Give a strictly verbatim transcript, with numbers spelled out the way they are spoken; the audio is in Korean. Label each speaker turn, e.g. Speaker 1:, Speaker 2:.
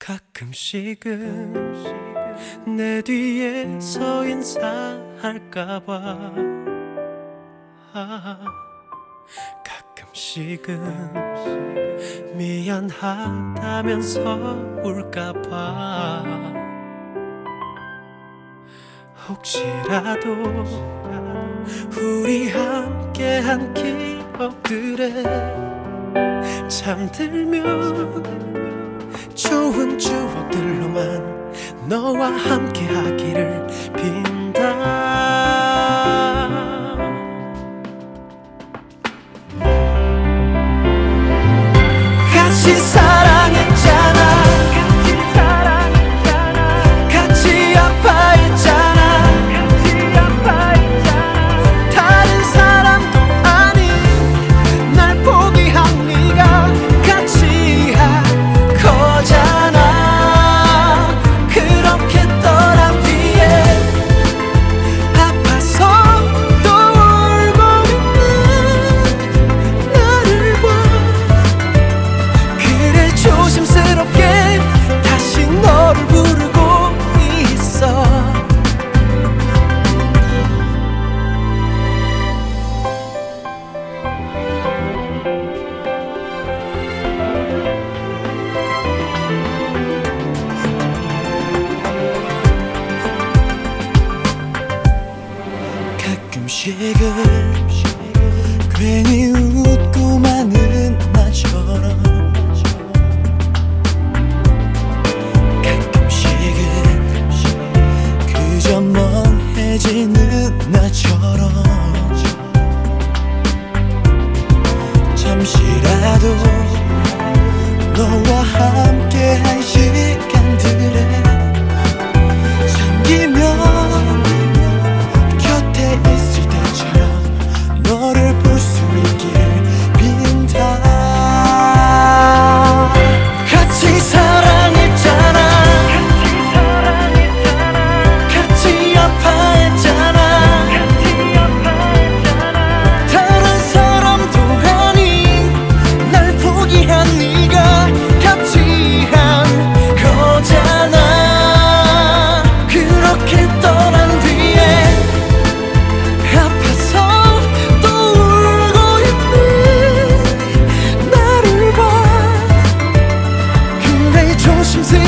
Speaker 1: 가끔씩은 내 뒤에서 인사할까봐 아, 가끔씩은 미안하다면서 울까봐 혹시라도 우리 함께한 기억들에 잠들면 좋은 추억들로만 너와 함께하기를 빈다. 같이 사랑했잖아, 같이 아파했잖아, 다른 사람도 아닌 날 포기한 네가 같이 한 거잖아. 그렇게 떠난 뒤에 아파서 또 울고 있는 나를 봐. 그래 조심스럽게 다시 너를 부르고 있어. 가끔씩은 괜히 웃고 마는 나처럼 가끔씩은 그저 멍해지는 나처럼 잠시라도 너와 함께한 시간들에 잠기면 곁에 있을 때처럼 너를 볼 수 있기를 빈다. 같이 사랑했잖아, 같이 아파했잖아, 다른 사람도 아닌 날 포기한 네가 같이 한 거잖아. 그렇게 떠난 뒤에 아파서 또 울고 있는 나를 봐. 그래 조심스럽게